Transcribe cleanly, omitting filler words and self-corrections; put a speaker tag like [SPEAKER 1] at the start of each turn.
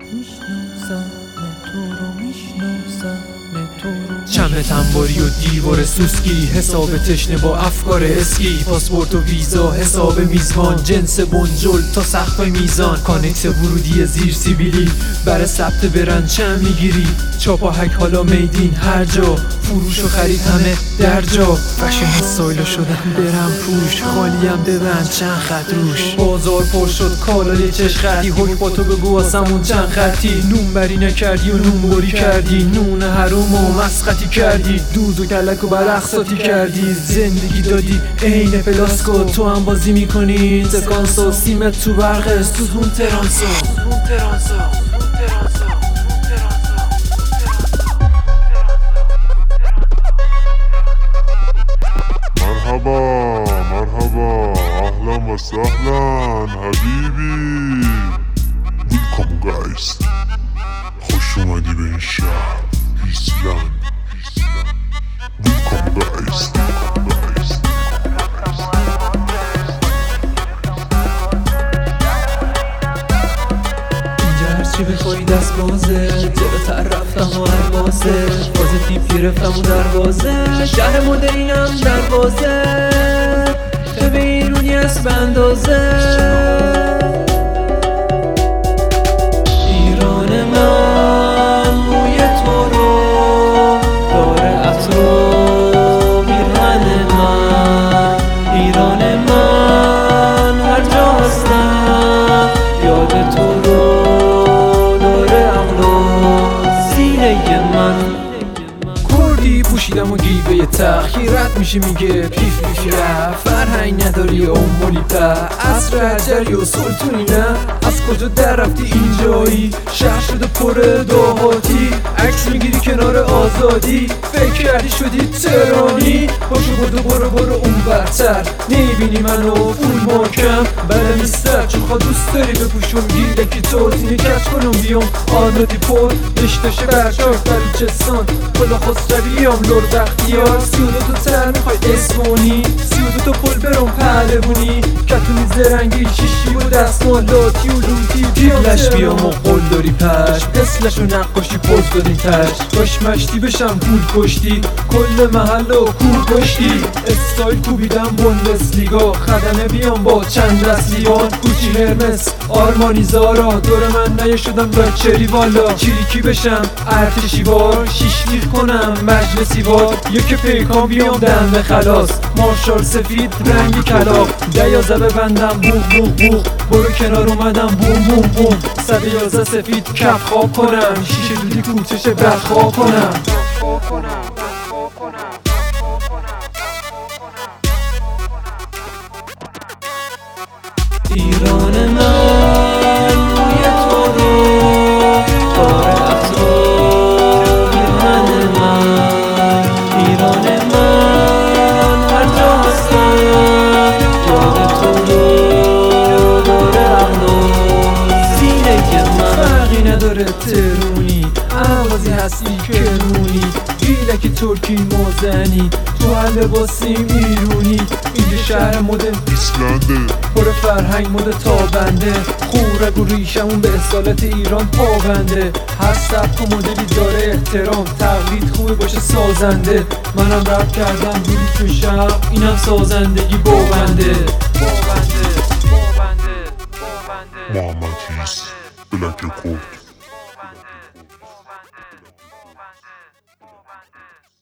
[SPEAKER 1] چمه تنباری و دیوار سوسکی، حساب تشنه با افکار اسکی، پاسپورت و ویزا، حساب میزبان، جنس بنجل تا سقف میزان، کانکس ورودی زیر سیبیلی، برای ثبت برند چند میگیری، چاپاهک حالا میدین هر جا، فروش و خرید همه در جا، فشن استایل شدن برم پوش، خالیم ببند چند خط روش، بازار پر شد کالای چش خطی، حکم با تو بگو آسمون چند خطی، نون بری نکردی و نون بری کردی، نون حروم و مسخطی کردی، دوز و کلک و برقصاتی کردی، زندگی دادی عین پلاسکو، تو هم بازی میکنی سکانسو، سیمت تو برق سوزون ترانسو.
[SPEAKER 2] مرحبا مرحبا اهلا و سهلا حبیبی، ویلکام گایز، خوش اومدی به این شهر ایسلند، ویلکام گایز.
[SPEAKER 1] اینجا هرچی بخوایی دست بازه، جلوتر رفتم و هربازه، پازیتیو گرفتم و دروازه، شهر مدرینم دروازه، به ایرونی هست به اندازه، ایران من موی تو رو داره عطر میرهن من، ایران من هر جا هستم یاد تو رو داره عقل و سینه من، کردی پوشیدم و گیبه تخیرت میشه میگه پیف پیفی رفت، فرهنگ نداری امولی په عصر حجری و سلطونی نه، از کجا در رفتی اینجایی، شهر شده پر دهاتی، عکس میگیری کنار آزادی، فکر کردی شدی تهرانی، پاشو برو اون برتر، نمیبینی منو فول مارکم، بله میستر چون دوست داری بپوشم گیلکی توزینه کچ کنم بیام آنادی پر دشتاشه برچاک بلوچستان، کلا خسرویام لور بختیار، 32 تا تر میخوای اسمانی، 32 تا پل برام پهلوونی، کتونی زرنگی شیشی و دستمال لاتی و لوتی، بیامش بیام و قول داری پشم، اسلش و نقاشی پوز دادی تش، باش مشتی بشم پول کشتی، کل محل و کور کشتی، استایل کوبیدم بوندسلیگا، خدمه بیام با چند دستیان، کوچی هرمس آرمانی زارا، دور من نیشدم لاکچری والا، چیریکی بشم ارتشی وار، شیش لیخ کنم مجلسی وار، یک پیکان بیام دم خلاص، مارشال سفید رنگی کلاق، 11 ببندم بوم برو کنار اومدم بوم 111 سفید کف خواب کنم، شیشه دودی کوتش بدخواب کنم. ایران من روی تو رو داره عطر میرهن من، ایران من هر جا هستم یاد تو رو داره عقل و سینه من، فرقی نداره ترونی عوضی هستی کرونی، گیلک ترکی موزنی، تو هر لباسیم ایرونی، اینجا شهر مدرن
[SPEAKER 2] ایسلنده،
[SPEAKER 1] پر فرهنگ مد تابنده، خورگ و ریشمون به اصالت ایران پابنده، هر سبک و مدلی داره احترام، تقلید خوبه باشه سازنده، منم رپ کردم بودی تو شب، اینم سازندگی بابنده.
[SPEAKER 2] محمد هیس، بلک کرد.